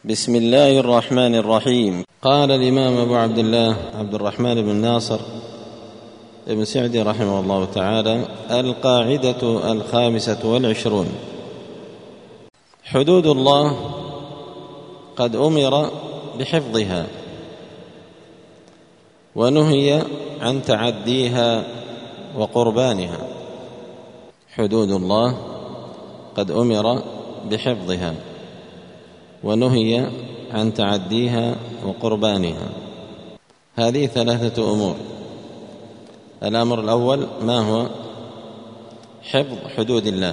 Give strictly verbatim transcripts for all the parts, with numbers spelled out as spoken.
بسم الله الرحمن الرحيم. قال الإمام أبو عبد الله عبد الرحمن بن ناصر ابن سعدي رحمه الله تعالى: القاعدة الخامسة والعشرون: حدود الله قد أمر بحفظها ونهي عن تعديها وقربانها. حدود الله قد أمر بحفظها ونهي عن تعديها وقربانها. هذه ثلاثة أمور. الأمر الأول ما هو؟ حفظ حدود الله.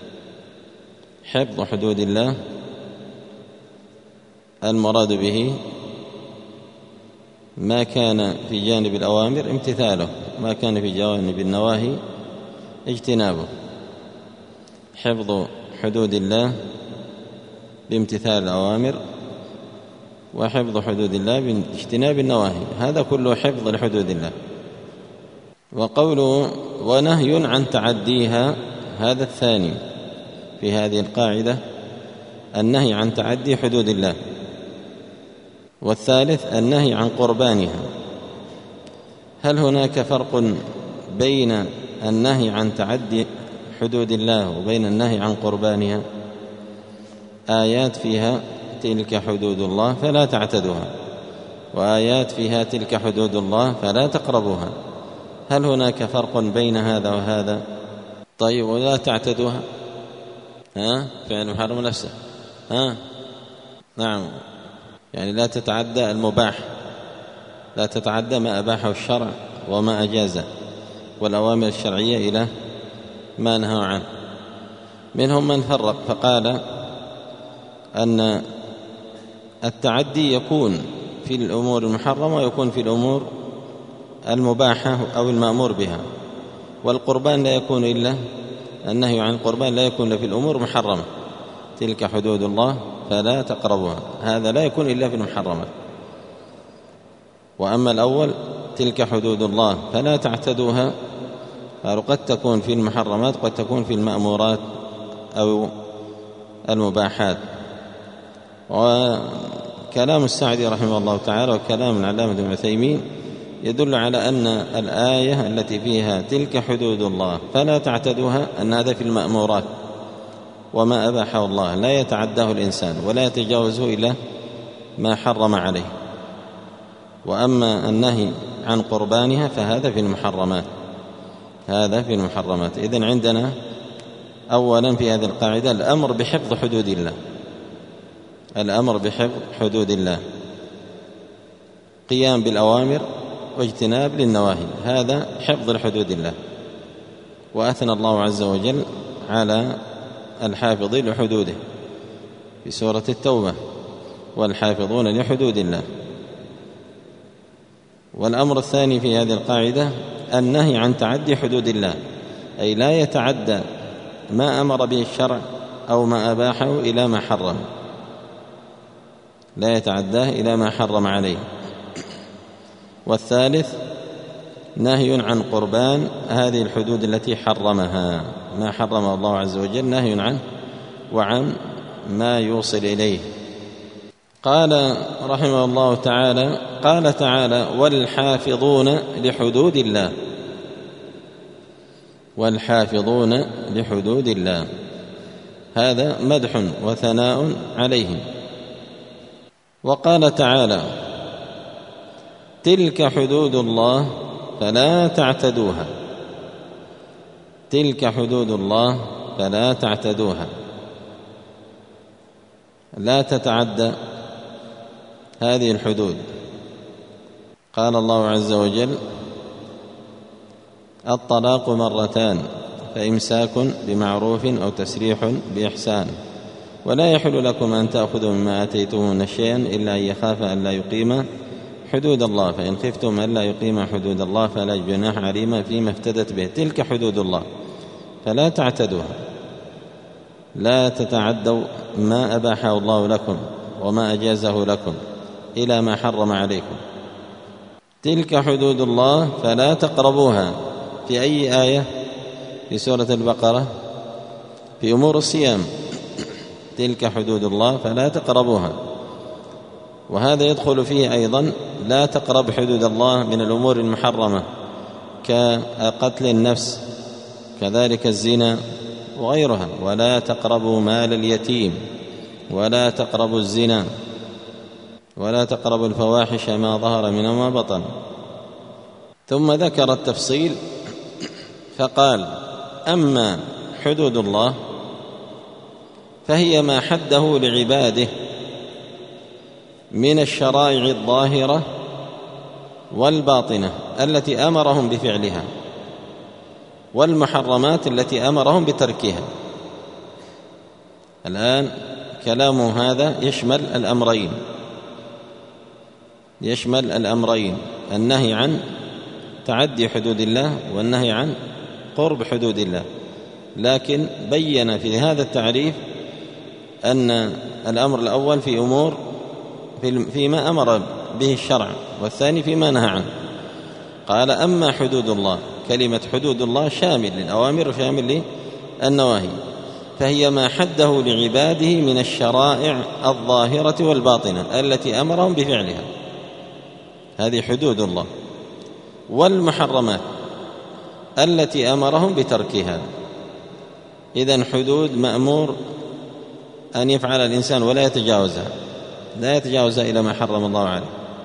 حفظ حدود الله المراد به ما كان في جانب الأوامر امتثاله، ما كان في جانب النواهي اجتنابه. حفظ حدود الله بامتثال الأوامر، وحفظ حدود الله باجتناب النواهي، هذا كله حفظ لحدود الله. وقوله ونهي عن تعديها، هذا الثاني في هذه القاعدة، النهي عن تعدي حدود الله. والثالث النهي عن قربانها. هل هناك فرق بين النهي عن تعدي حدود الله وبين النهي عن قربانها؟ آيات فيها تلك حدود الله فلا تعتدوها، وآيات فيها تلك حدود الله فلا تقربوها. هل هناك فرق بين هذا وهذا؟ طيب، ولا تعتدوها، ها فعل محرم نفسه، ها نعم، يعني لا تتعدى المباح، لا تتعدى ما أباحه الشرع وما أجازه، والأوامر الشرعية إلى ما نهى عنه. منهم من فرق فقال أن التعدي يكون في الأمور المحرمة ويكون في الأمور المباحة أو المأمور بها، والقربان لا يكون إلا النهي عن القربان لا يكون إلا في الأمور المحرمة. تلك حدود الله فلا تقربوها، هذا لا يكون إلا في المحرمات. وأما الأول تلك حدود الله فلا تعتدوها، قد تكون في المحرمات قد تكون في المأمورات أو المباحات. وكلام السعدي رحمه الله تعالى وكلام العلامة ابن عثيمين يدل على أن الآية التي فيها تلك حدود الله فلا تعتدوها أن هذا في المأمورات، وما أباحه الله لا يتعداه الإنسان ولا يتجاوزه إلا ما حرم عليه. وأما النهي عن قربانها فهذا في المحرمات، هذا في المحرمات. إذن عندنا أولا في هذه القاعدة الأمر بحفظ حدود الله، الأمر بحفظ حدود الله، قيام بالأوامر واجتناب للنواهي، هذا حفظ لحدود الله. وأثنى الله عز وجل على الحافظين لحدوده في سورة التوبة: والحافظون لحدود الله. والأمر الثاني في هذه القاعدة النهي عن تعدي حدود الله، أي لا يتعدى ما أمر به الشرع أو ما أباحه إلى ما حرم، لا يتعداه إلى ما حرم عليه. والثالث نهي عن قربان هذه الحدود التي حرمها، ما حرم الله عز وجل نهي عنه وعن ما يوصل إليه. قال رحمه الله تعالى: قال تعالى: والحافظون لحدود الله، والحافظون لحدود الله، هذا مدح وثناء عليهم. وقال تعالى: تلك حدود الله فلا تعتدوها، تلك حدود الله فلا تعتدوها، لا تتعدى هذه الحدود. قال الله عز وجل: الطلاق مرتان فإمساك بمعروف أو تسريح بإحسان، ولا يحل لكم أن تأخذوا مما آتيتموهن شيئا إلا أن يخافا أن لا يقيما حدود الله، فإن خفتم أن لا يقيما حدود الله فلا جناح عليهما فيما افتدت به. تلك حدود الله فلا تعتدوها، لا تتعدوا ما أباحه الله لكم وما أجازه لكم إلى ما حرم عليكم. تلك حدود الله فلا تقربوها. في أي آية؟ في سورة البقرة في أمور الصيام: تلك حدود الله فلا تقربوها. وهذا يدخل فيه أيضا لا تقرب حدود الله من الأمور المحرمة كقتل النفس، كذلك الزنا وغيرها. ولا تقربوا مال اليتيم، ولا تقربوا الزنا، ولا تقربوا الفواحش ما ظهر منها وما بطن. ثم ذكر التفصيل فقال: أما حدود الله فهي ما حده لعباده من الشرائع الظاهرة والباطنة التي أمرهم بفعلها، والمحرمات التي أمرهم بتركها. الآن كلامه هذا يشمل الأمرين، يشمل الأمرين: النهي عن تعدي حدود الله والنهي عن قرب حدود الله. لكن بين في هذا التعريف أن الأمر الأول في أمور فيما أمر به الشرع، والثاني فيما نهى عنه. قال: أما حدود الله، كلمة حدود الله شامل للأوامر وشامل للنواهي، فهي ما حده لعباده من الشرائع الظاهرة والباطنة التي أمرهم بفعلها، هذه حدود الله، والمحرمات التي أمرهم بتركها. إذن حدود مأمور أن يفعل الإنسان ولا يتجاوزها، لا يتجاوزها إلى ما حرم الله عليه.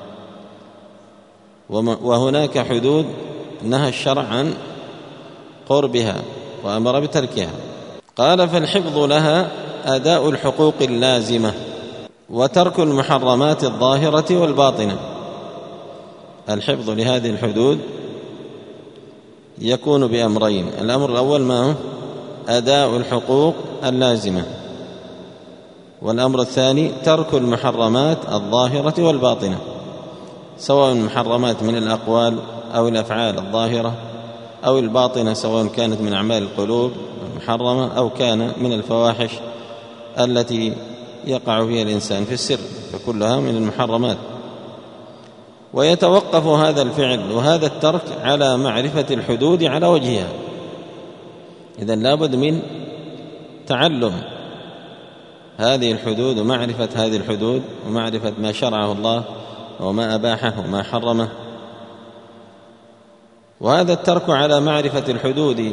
وهناك حدود نهى الشرع عن قربها وأمر بتركها. قال: فالحفظ لها أداء الحقوق اللازمة وترك المحرمات الظاهرة والباطنة. الحفظ لهذه الحدود يكون بأمرين: الأمر الأول ما هو؟ أداء الحقوق اللازمة، والأمر الثاني ترك المحرمات الظاهرة والباطنة، سواء المحرمات من الأقوال أو الأفعال الظاهرة، أو الباطنة سواء كانت من أعمال القلوب المحرمة أو كان من الفواحش التي يقع فيها الإنسان في السر، فكلها من المحرمات. ويتوقف هذا الفعل وهذا الترك على معرفة الحدود على وجهها. إذن لابد من تعلم هذه الحدود ومعرفة هذه الحدود ومعرفة ما شرعه الله وما أباحه وما حرمه. وهذا الترك على معرفة الحدود،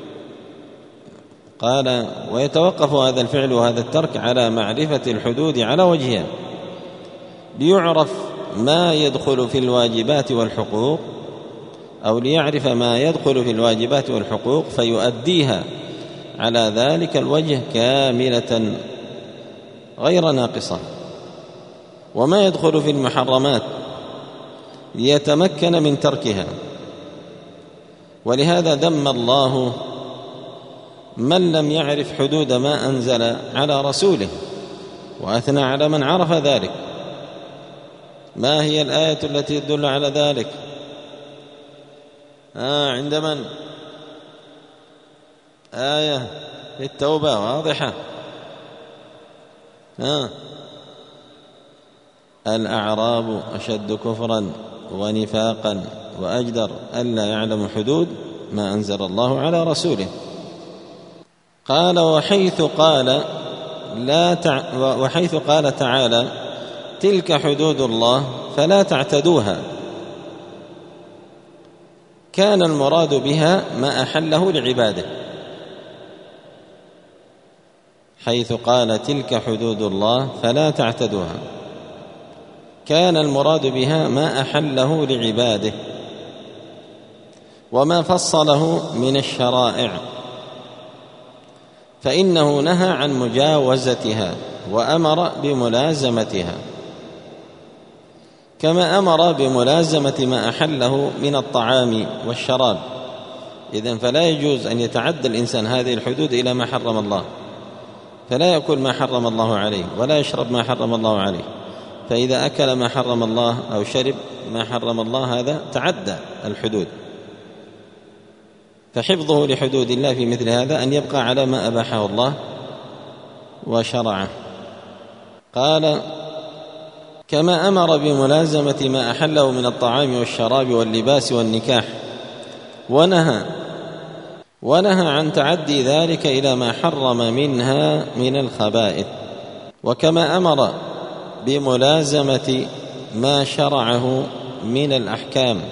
قال: ويتوقف هذا الفعل وهذا الترك على معرفة الحدود على وجهها، ليعرف ما يدخل في الواجبات والحقوق، أو ليعرف ما يدخل في الواجبات والحقوق فيؤديها على ذلك الوجه كاملة غير ناقصة، وما يدخل في المحرمات ليتمكن من تركها. ولهذا ذم الله من لم يعرف حدود ما أنزل على رسوله، وأثنى على من عرف ذلك. ما هي الآية التي تدل على ذلك؟ آه عند من؟ آية التوبة واضحة. آه الأعراب أشد كفرا ونفاقا وأجدر ألا يعلم حدود ما أنزل الله على رسوله. قال: وحيث قال لا تع... وحيث قال تعالى: تلك حدود الله فلا تعتدوها، كان المراد بها ما أحله لعباده. حيث قال: تلك حدود الله فلا تعتدوها، كان المراد بها ما أحله لعباده وما فصله من الشرائع، فإنه نهى عن مجاوزتها وأمر بملازمتها، كما أمر بملازمة ما أحله من الطعام والشراب. إذن فلا يجوز أن يتعدى الإنسان هذه الحدود إلى ما حرم الله، فلا يأكل ما حرم الله عليه ولا يشرب ما حرم الله عليه. فإذا أكل ما حرم الله أو شرب ما حرم الله هذا تعدى الحدود. فحفظه لحدود الله في مثل هذا أن يبقى على ما أباحه الله وشرعه. قال: كما أمر بملازمة ما أحله من الطعام والشراب واللباس والنكاح، ونهى ونهى عن تعدي ذلك إلى ما حرم منها من الخبائث. وكما أمر بملازمة ما شرعه من الأحكام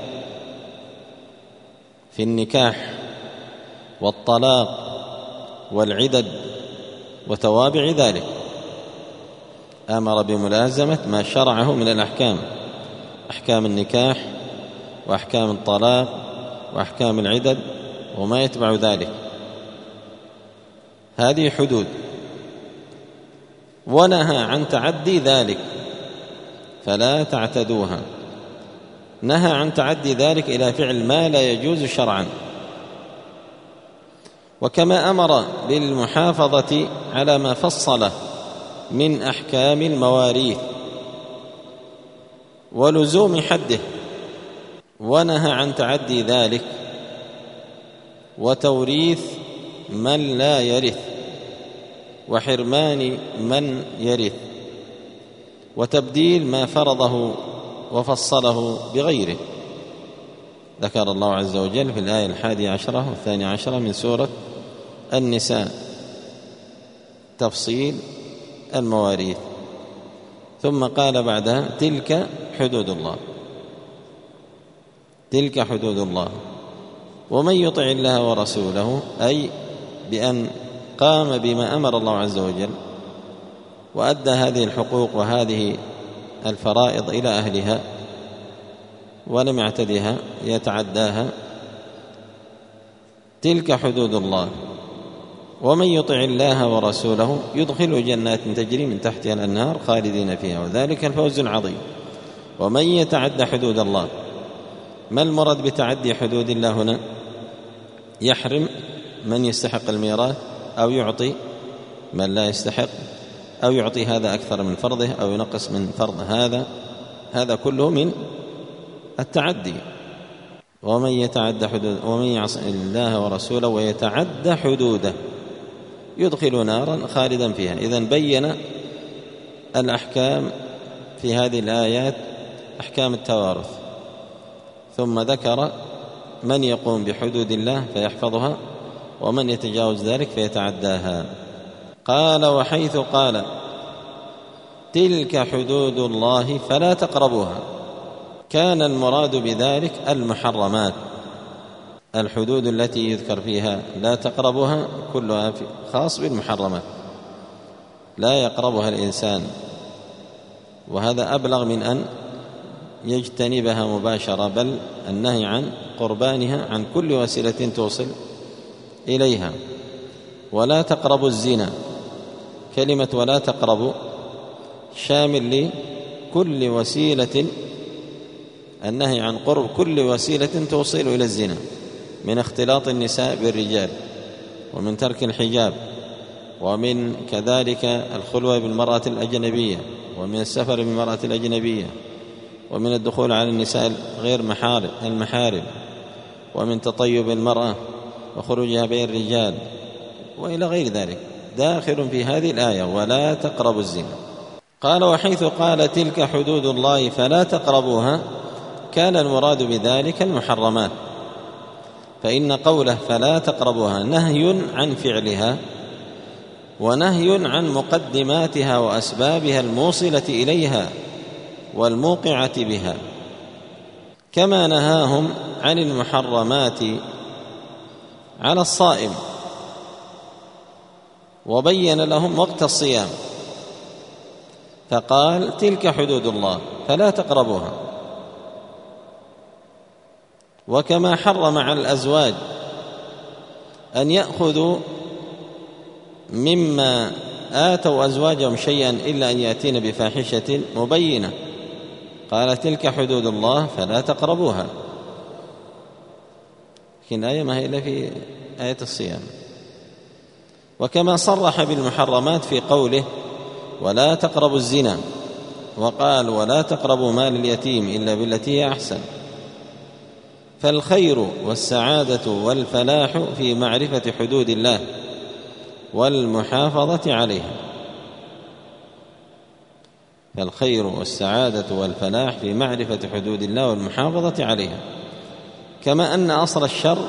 في النكاح والطلاق والعدد وتوابع ذلك. أمر بملازمة ما شرعه من الأحكام، أحكام النكاح وأحكام الطلاق وأحكام العدد وما يتبع ذلك، هذه حدود. ونهى عن تعدي ذلك فلا تعتدوها، نهى عن تعدي ذلك إلى فعل ما لا يجوز شرعا. وكما أمر بالمحافظة على ما فصله من أحكام المواريث ولزوم حده، ونهى عن تعدي ذلك وتوريث من لا يرث وحرمان من يرث وتبديل ما فرضه وفصله بغيره. ذكر الله عز وجل في الآية الحادية عشرة والثانية عشرة من سورة النساء تفصيل المواريث، ثم قال بعدها تلك حدود الله، تلك حدود الله. ومن يطع الله ورسوله، أي بأن قام بما أمر الله عز وجل وأدى هذه الحقوق وهذه الفرائض إلى أهلها ولم يعتدها يتعداها، تلك حدود الله. ومن يطع الله ورسوله يدخل جنات تجري من تحتها الأنهار خالدين فيها وذلك الفوز العظيم. ومن يتعد حدود الله، ما المراد بتعدي حدود الله هنا؟ يحرم من يستحق الميراث أو يعطي من لا يستحق، أو يعطي هذا أكثر من فرضه أو ينقص من فرض هذا، هذا كله من التعدي. ومن يتعد حدود ومن يعص الله ورسوله ويتعد حدوده يدخل نارا خالدا فيها. إذن بين الأحكام في هذه الآيات أحكام التوارث، ثم ذكر من يقوم بحدود الله فيحفظها ومن يتجاوز ذلك فيتعداها. قال وحيث قال تلك حدود الله فلا تقربوها، كان المراد بذلك المحرمات، الحدود التي يذكر فيها لا تقربها كلها خاص بالمحرمات، لا يقربها الإنسان، وهذا أبلغ من أن يجتنبها مباشرة، بل النهي عن قربانها عن كل وسيلة توصل إليها. ولا تقربوا الزنا، كلمة ولا تقربوا شامل لكل وسيلة، النهي عن قرب كل وسيلة توصل إلى الزنا، من اختلاط النساء بالرجال، ومن ترك الحجاب، ومن كذلك الخلوة بالمرأة الأجنبية، ومن السفر بالمرأة الأجنبية، ومن الدخول على النساء غير المحارم، ومن تطيب المرأة وخروجها بين الرجال، وإلى غير ذلك داخل في هذه الآية ولا تقربوا الزنا. قال وحيث قال تلك حدود الله فلا تقربوها، كان المراد بذلك المحرمات، فإن قوله فلا تقربوها نهي عن فعلها ونهي عن مقدماتها وأسبابها الموصلة إليها والموقعة بها، كما نهاهم عن المحرمات على الصائم وبين لهم وقت الصيام، فقال تلك حدود الله فلا تقربوها. وكما حرم على الأزواج أن يأخذوا مما آتوا أزواجهم شيئا إلا أن يأتين بفاحشة مبينة، قال تلك حدود الله فلا تقربوها. لكن الآية ما هي إلا في آية الصيام. وكما صرح بالمحرمات في قوله ولا تقربوا الزنا، وقال ولا تقربوا مال اليتيم إلا بالتي هي أحسن. فالخير والسعادة والفلاح في معرفة حدود الله والمحافظة عليها، فالخير والسعادة والفلاح في معرفة حدود الله والمحافظة عليها. كما أن أصل الشر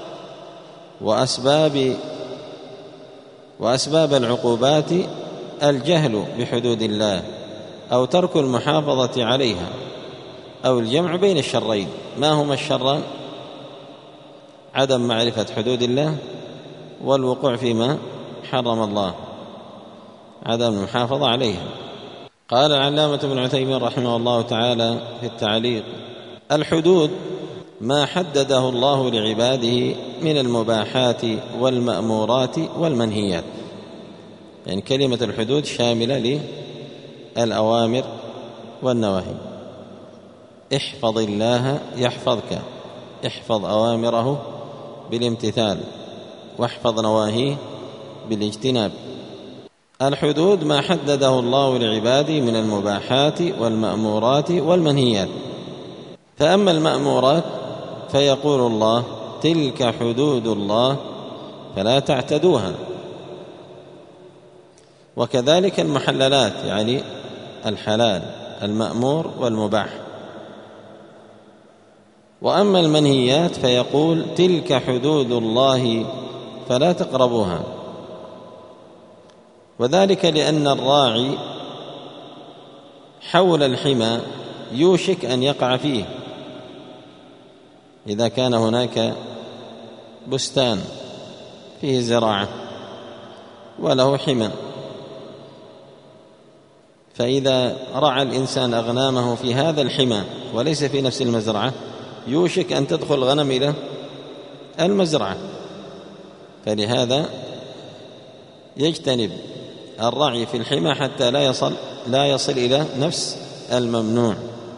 وأسباب وأسباب العقوبات الجهل بحدود الله أو ترك المحافظة عليها أو الجمع بين الشرين. ما هما الشران؟ عدم معرفة حدود الله والوقوع فيما حرم الله، عدم المحافظة عليها. قال العلامة ابن عثيمين رحمه الله تعالى في التعليق: الحدود ما حدده الله لعباده من المباحات والمأمورات والمنهيات. يعني كلمة الحدود شاملة للأوامر والنواهي. احفظ الله يحفظك، احفظ أوامره بالامتثال واحفظ نواهيه بالاجتناب. الحدود ما حدده الله لعباده من المباحات والمأمورات والمنهيات. فأما المأمورات فيقول الله: تلك حدود الله فلا تعتدوها. وكذلك المحللات، يعني الحلال المأمور والمباح. وأما المنهيات فيقول: تلك حدود الله فلا تقربوها. وذلك لأن الراعي حول الحمى يوشك أن يقع فيه. إذا كان هناك بستان فيه زراعة وله حمى، فإذا رعى الإنسان أغنامه في هذا الحمى وليس في نفس المزرعة يوشك أن تدخل الغنم إلى المزرعة، فلهذا يجتنب الرعي في الحمى حتى لا يصل لا يصل إلى نفس الممنوع.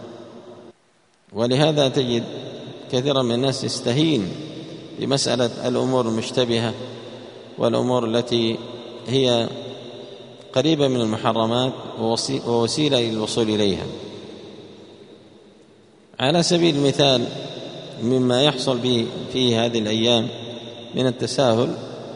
ولهذا تجد كثيرا من الناس يستهين بمسألة الأمور المشتبهة والأمور التي هي قريبة من المحرمات ووسيلة للوصول إليها. على سبيل المثال مما يحصل به في هذه الأيام من التساهل،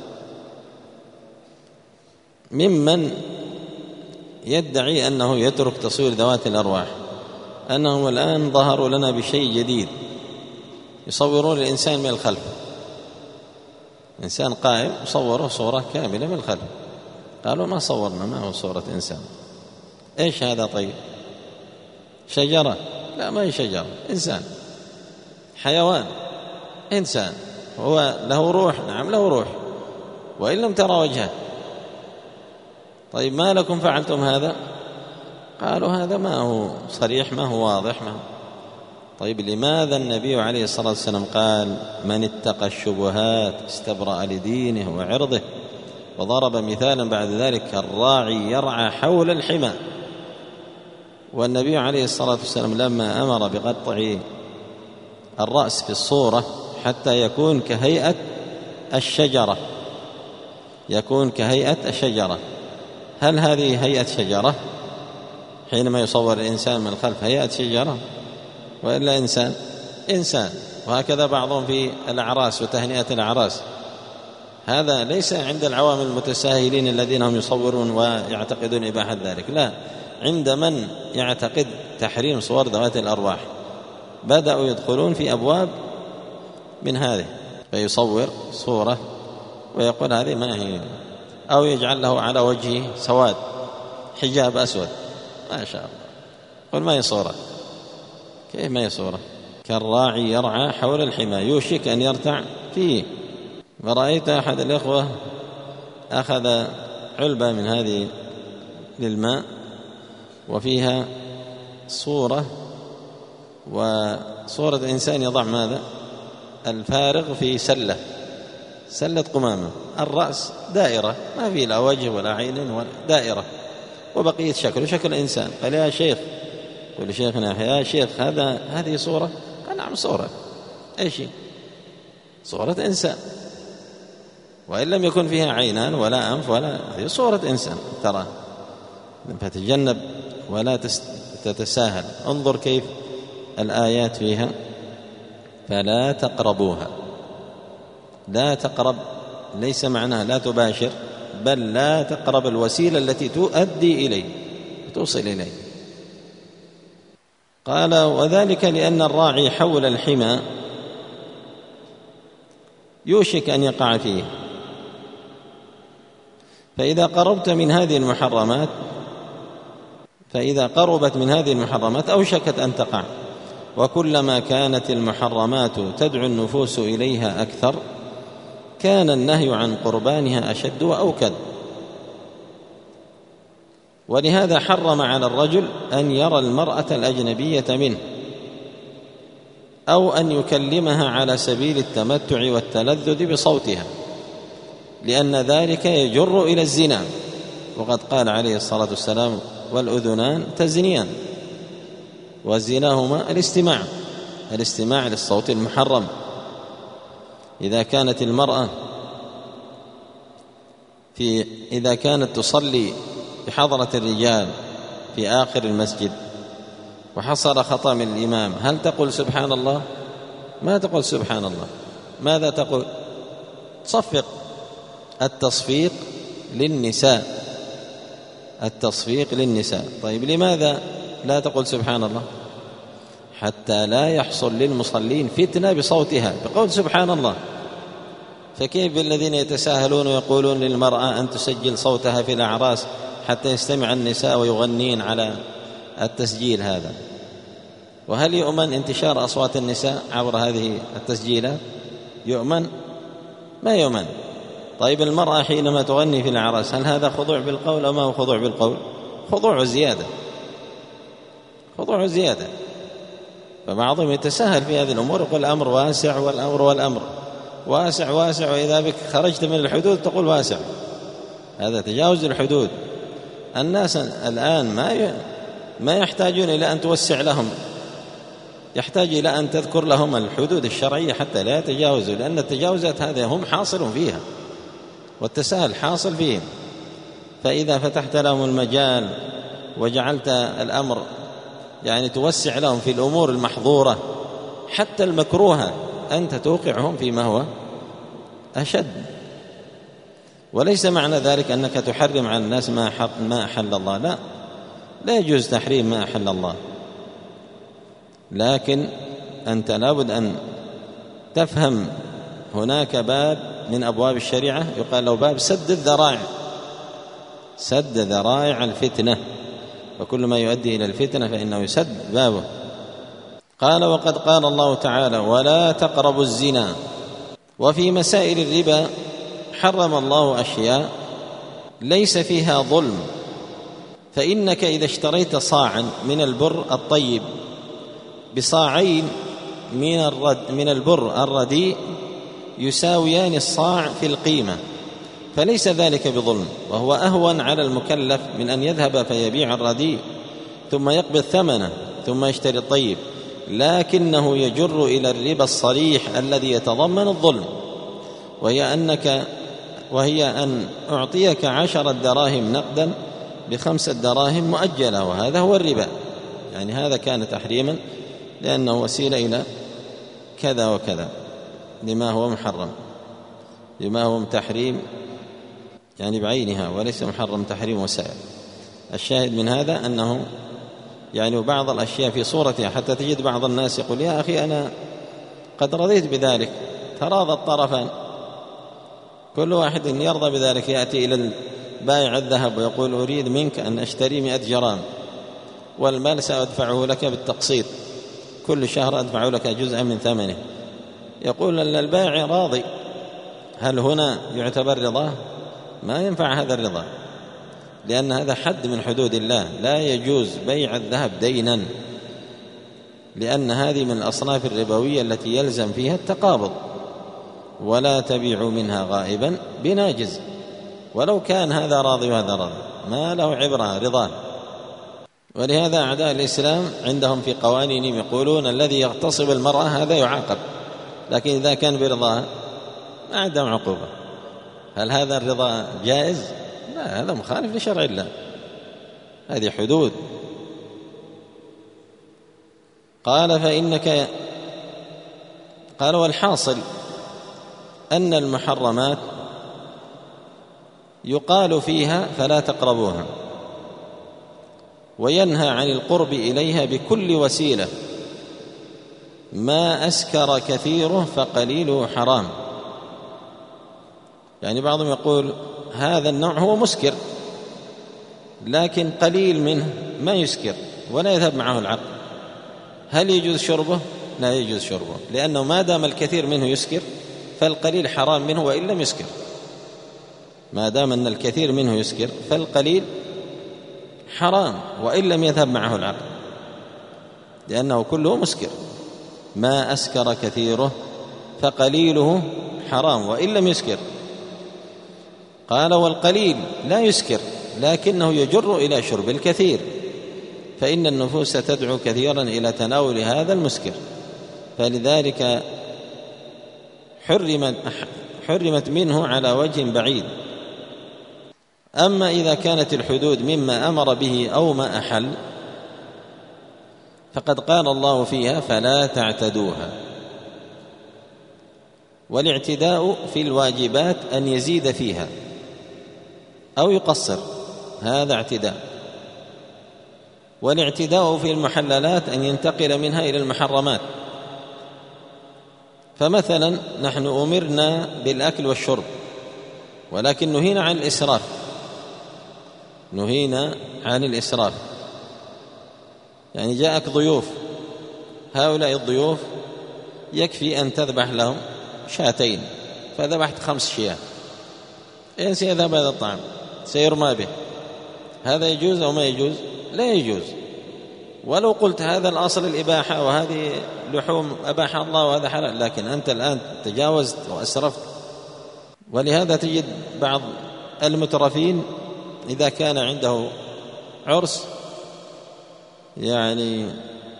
ممن يدعي أنه يترك تصوير ذوات الأرواح، أنهم الآن ظهروا لنا بشيء جديد، يصورون الإنسان من الخلف، إنسان قائم صوره صورة كاملة من الخلف. قالوا: ما صورنا، ما هو صورة إنسان. إيش هذا؟ طيب شجرة؟ لا، ما هي شجرة، إنسان، حيوان، إنسان، هو له روح. نعم له روح، وإن لم ترى وجهه. طيب ما لكم فعلتم هذا؟ قالوا: هذا ما هو صريح، ما هو واضح، ما هو. طيب لماذا النبي عليه الصلاة والسلام قال: من اتقى الشبهات استبرأ لدينه وعرضه؟ وضرب مثالا بعد ذلك: الراعي يرعى حول الحمى. والنبي عليه الصلاة والسلام لما أمر بقطع الرأس في الصورة حتى يكون كهيئة الشجرة، يكون كهيئة الشجرة. هل هذه هيئة شجرة حينما يصور الإنسان من الخلف؟ هيئة شجرة وإلا إنسان؟ إنسان. وهكذا بعضهم في الأعراس وتهنئة الأعراس، هذا ليس عند العوام المتساهلين الذين هم يصورون ويعتقدون إباحة ذلك، لا، عند من يعتقد تحريم صور ذوات الأرواح بدأوا يدخلون في أبواب من هذه، فيصور صورة ويقول هذه ما هي، أو يجعل له على وجهه سواد، حجاب أسود، ما شاء الله، قل ما هي صورة. كيف ما هي صورة؟ كالراعي يرعى حول الحمى يوشك أن يرتع فيه. فرأيت أحد الإخوة أخذ علبة من هذه للماء وفيها صورة، وصورة إنسان يضع ماذا؟ الفارغ في سلة، سلة قمامة، الرأس دائرة، ما في لا وجه ولا عين ولا دائرة، وبقية شكله شكل إنسان. قال: يا شيخ، قل شيخنا يا شيخ، هذا هذه صورة؟ قال: نعم صورة. أي شيء؟ صورة إنسان، وإن لم يكن فيها عينان ولا أنف ولا، هي صورة إنسان ترى. فتجنب ولا تتساهل. انظر كيف الآيات فيها: فلا تقربوها. لا تقرب ليس معناها لا تباشر، بل لا تقرب الوسيلة التي تؤدي إليه توصل إليه. قال: وذلك لأن الراعي حول الحمى يوشك أن يقع فيه، فإذا قربت من هذه المحرمات فإذا قربت من هذه المحرمات أوشكت أن تقع، وكلما كانت المحرمات تدعو النفوس إليها أكثر كان النهي عن قربانها أشد وأوكد. ولهذا حرم على الرجل أن يرى المرأة الأجنبية منه أو أن يكلمها على سبيل التمتع والتلذذ بصوتها، لأن ذلك يجر إلى الزنا، وقد قال عليه الصلاة والسلام: والأذنان تزنيان، وزناهما الاستماع الاستماع للصوت المحرم. إذا كانت المرأة في إذا كانت تصلي بحضرة الرجال في آخر المسجد وحصل خطأ من الإمام، هل تقول سبحان الله؟ ما تقول سبحان الله. ماذا تقول؟ تصفق. التصفيق للنساء التصفيق للنساء طيب لماذا لا تقول سبحان الله؟ حتى لا يحصل للمصلين فتنة بصوتها بقول سبحان الله. فكيف بالذين يتساهلون ويقولون للمرأة أن تسجل صوتها في الأعراس حتى يستمع النساء ويغنين على التسجيل هذا؟ وهل يؤمن انتشار أصوات النساء عبر هذه التسجيلات؟ يؤمن؟ ما يؤمن. طيب المرأة حينما تغني في الأعراس هل هذا خضوع بالقول أو ما هو خضوع بالقول؟ خضوع زيادة خضوع زيادة. فبعضهم يتساهل في هذه الأمور، يقول الأمر واسع والأمر والأمر واسع واسع، وإذا بك خرجت من الحدود تقول واسع. هذا تجاوز الحدود. الناس الآن ما ما يحتاجون إلى أن توسع لهم، يحتاج إلى أن تذكر لهم الحدود الشرعية حتى لا يتجاوزوا، لأن التجاوزات هذه هم حاصل فيها والتساهل حاصل فيهم. فإذا فتحت لهم المجال وجعلت الأمر يعني توسع لهم في الأمور المحظورة حتى المكروهة، أنت توقعهم فيما هو أشد. وليس معنى ذلك أنك تحرم على الناس ما أحل الله، لا لا يجوز تحريم ما أحل الله، لكن أنت لابد أن تفهم هناك باب من أبواب الشريعة يقال له باب سد الذرائع، سد ذرائع الفتنة، وكل ما يؤدي إلى الفتنة فإنه يسد بابه. قال: وقد قال الله تعالى: ولا تقربوا الزنا. وفي مسائل الربا حرم الله أشياء ليس فيها ظلم، فإنك إذا اشتريت صاعا من البر الطيب بصاعين من الرد من البر الرديء يساويان الصاع في القيمة، فليس ذلك بظلم، وهو أهون على المكلف من أن يذهب فيبيع الرديء ثم يقبض ثمنه ثم يشتري الطيب، لكنه يجر إلى الربا الصريح الذي يتضمن الظلم، وهي أنك وهي أن أعطيك عشرة دراهم نقدا بخمسة دراهم مؤجلة، وهذا هو الربا. يعني هذا كان تحريما لأنه وسيلة إلى كذا وكذا، لما هو محرم، لما هو تحريم يعني بعينها، وليس محرم تحريم وسائل. الشاهد من هذا أنه يعني بعض الأشياء في صورتها، حتى تجد بعض الناس يقول: يا أخي أنا قد رضيت بذلك، تراضى الطرفان، كل واحد يرضى بذلك، يأتي إلى بائع الذهب ويقول: أريد منك أن أشتري مئة جرام، والمال سأدفعه لك بالتقسيط، كل شهر أدفع لك جزءا من ثمنه. يقول البائع راضي. هل هنا يعتبر رضاه؟ ما ينفع هذا الرضا، لأن هذا حد من حدود الله، لا يجوز بيع الذهب دينا، لأن هذه من الأصناف الربوية التي يلزم فيها التقابض. ولا تبيعوا منها غائبا بناجز، ولو كان هذا راضي وهذا راضي ما له عبرة رضاه. ولهذا أعداء الإسلام عندهم في قوانينهم يقولون الذي يغتصب المرأة هذا يعاقب، لكن إذا كان برضاها ما عندهم عقوبة. هل هذا الرضا جائز؟ لا، هذا مخالف لشرع الله، هذه حدود. قال: فإنك قال: والحاصل أن المحرمات يقال فيها فلا تقربوها، وينهى عن القرب إليها بكل وسيلة، ما أسكر كثيره فقليله حرام. يعني بعضهم يقول هذا النوع هو مسكر، لكن قليل منه ما يسكر ولا يذهب معه العقل، هل يجوز شربه؟ لا يجوز شربه، لأنه ما دام الكثير منه يسكر فالقليل حرام منه وإن لم يسكر. ما دام أن الكثير منه يسكر فالقليل حرام وإن لم يذهب معه العقل، لأنه كله مسكر. ما أسكر كثيره فقليله حرام وإن لم يسكر. قال والقليل لا يسكر لكنه يجر إلى شرب الكثير، فإن النفوس تدعو كثيرا إلى تناول هذا المسكر، فلذلك حرمت, حرمت منه على وجه بعيد. أما إذا كانت الحدود مما أمر به أو ما أحل فقد قال الله فيها فلا تعتدوها. والاعتداء في الواجبات أن يزيد فيها أو يقصر، هذا اعتداء. والاعتداء في المحللات أن ينتقل منها إلى المحرمات. فمثلا نحن أمرنا بالأكل والشرب ولكن نهينا عن الإسراف، نهينا عن الإسراف. يعني جاءك ضيوف، هؤلاء الضيوف يكفي أن تذبح لهم شاتين، فذبحت خمس شياه، إن سيذهب هذا الطعام سيرمى به، هذا يجوز أو ما يجوز؟ لا يجوز. ولو قلت هذا الأصل الإباحة وهذه لحوم أباح الله وهذا حلال، لكن أنت الآن تجاوزت وأسرفت. ولهذا تجد بعض المترفين إذا كان عنده عرس يعني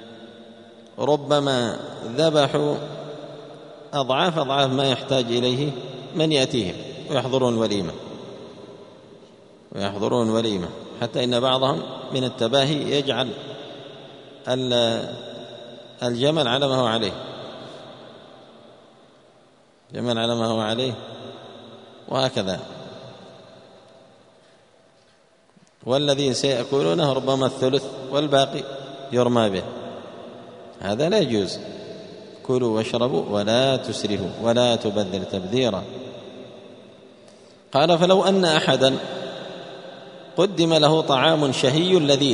ربما ذبحوا أضعاف أضعاف ما يحتاج إليه من يأتيهم ويحضرون وليمة ويحضرون وليمة حتى إن بعضهم من التباهي يجعل الجمل على ما هو عليه، جمل على ما هو عليه وهكذا. والذي سيأكلونه ربما الثلث والباقي يرمى به، هذا لا يجوز. كلوا واشربوا ولا تسرفوا ولا تبذر تبذيرا. قال فلو أن أحدا قدم له طعام شهي لذيذ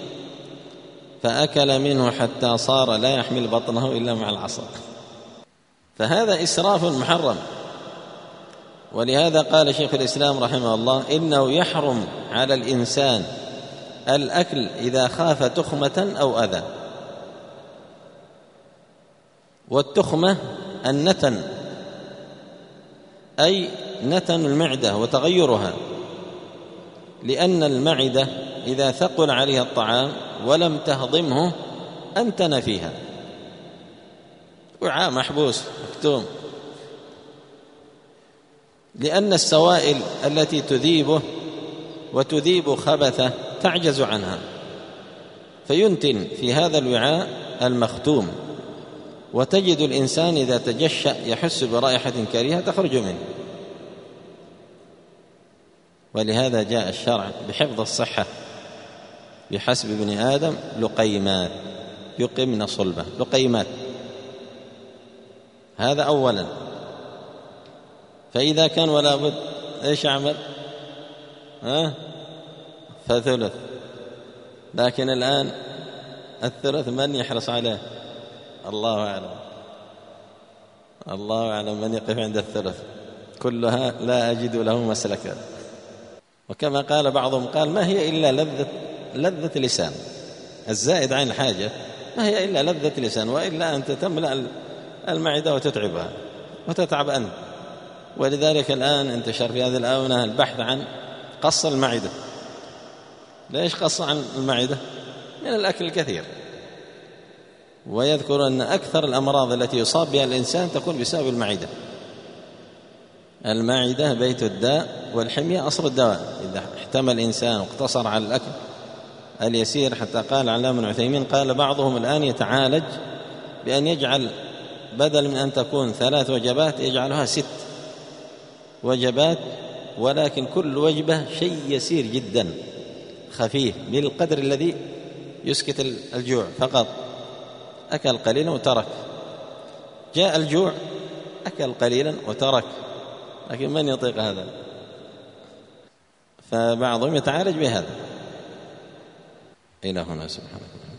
فأكل منه حتى صار لا يحمل بطنه إلا مع العصا، فهذا إسراف محرم. ولهذا قال شيخ الإسلام رحمه الله إنه يحرم على الإنسان الأكل إذا خاف تخمة أو أذى. والتخمة النتن، أي نتن المعدة وتغيرها، لأن المعدة إذا ثقل عليها الطعام ولم تهضمه أنتن فيها، وعاء محبوس مكتوم، لأن السوائل التي تذيبه وتذيب خبثه تعجز عنها، فينتن في هذا الوعاء المختوم. وتجد الإنسان إذا تجشأ يحس برائحة كريهة تخرج منه. ولهذا جاء الشرع بحفظ الصحة بحسب ابن آدم لقيمات يقمن صلبه، لقيمات، هذا أولا. فإذا كان ولا بد إيش أعمل؟ ها؟ فثلث. لكن الآن الثلث من يحرص عليه؟ الله أعلم، الله أعلم من يقف عند الثلث، كلها لا أجد له مسلكا. وكما قال بعضهم قال ما هي إلا لذة لذة لسان، الزائد عن الحاجة ما هي إلا لذة لسان، وإلا أنت تملأ المعدة وتتعبها وتتعب أنت. ولذلك الآن انتشر في هذه الآونة البحث عن قص المعدة. ليش قص عن المعدة؟ من الأكل الكثير. ويذكر أن أكثر الأمراض التي يصاب بها الإنسان تكون بسبب المعدة. المعدة بيت الداء والحمية أصل الدواء. إذا احتمل الإنسان واقتصر على الأكل اليسير، حتى قال علامة ابن عثيمين قال بعضهم الآن يتعالج بأن يجعل بدل من أن تكون ثلاث وجبات يجعلها ست وجبات، ولكن كل وجبة شيء يسير جدا خفيف بالقدر الذي يسكت الجوع فقط. أكل قليلا وترك، جاء الجوع أكل قليلا وترك، لكن من يطيق هذا؟ فبعضهم يتعالج بهذا. إلى هنا سبحانك.